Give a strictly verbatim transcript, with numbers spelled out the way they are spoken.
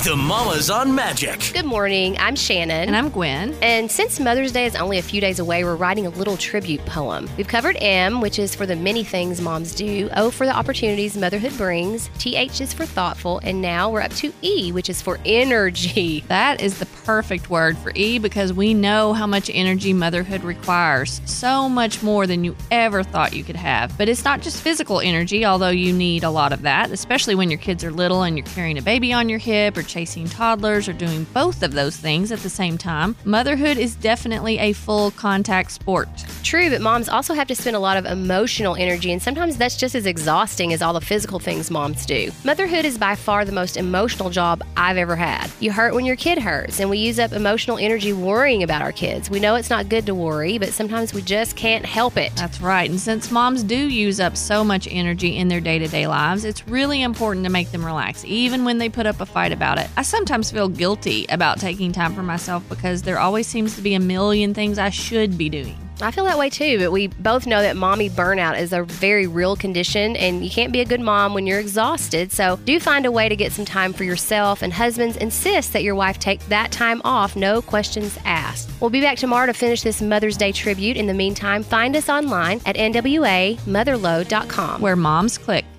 The Mamas on Magic. Good morning. I'm Shannon. And I'm Gwen. And since Mother's Day is only a few days away, we're writing a little tribute poem. We've covered M, which is for the many things moms do, O for the opportunities motherhood brings, T H is for thoughtful, and now we're up to E, which is for energy. That is the perfect word for E because we know how much energy motherhood requires. So much more than you ever thought you could have. But it's not just physical energy, although you need a lot of that, especially when your kids are little and you're carrying a baby on your hip or chasing toddlers or doing both of those things at the same time. Motherhood is definitely a full contact sport. True, but moms also have to spend a lot of emotional energy, and sometimes that's just as exhausting as all the physical things moms do. Motherhood is by far the most emotional job I've ever had. You hurt when your kid hurts, and we use up emotional energy worrying about our kids. We know it's not good to worry, but sometimes we just can't help it. That's right, and since moms do use up so much energy in their day-to-day lives, it's really important to make them relax, even when they put up a fight about it. I sometimes feel guilty about taking time for myself because there always seems to be a million things I should be doing. I feel that way too, but we both know that mommy burnout is a very real condition, and you can't be a good mom when you're exhausted. So do find a way to get some time for yourself, and husbands, insist that your wife take that time off, no questions asked. We'll be back tomorrow to finish this Mother's Day tribute. In the meantime, find us online at N W A motherload dot com, where moms click.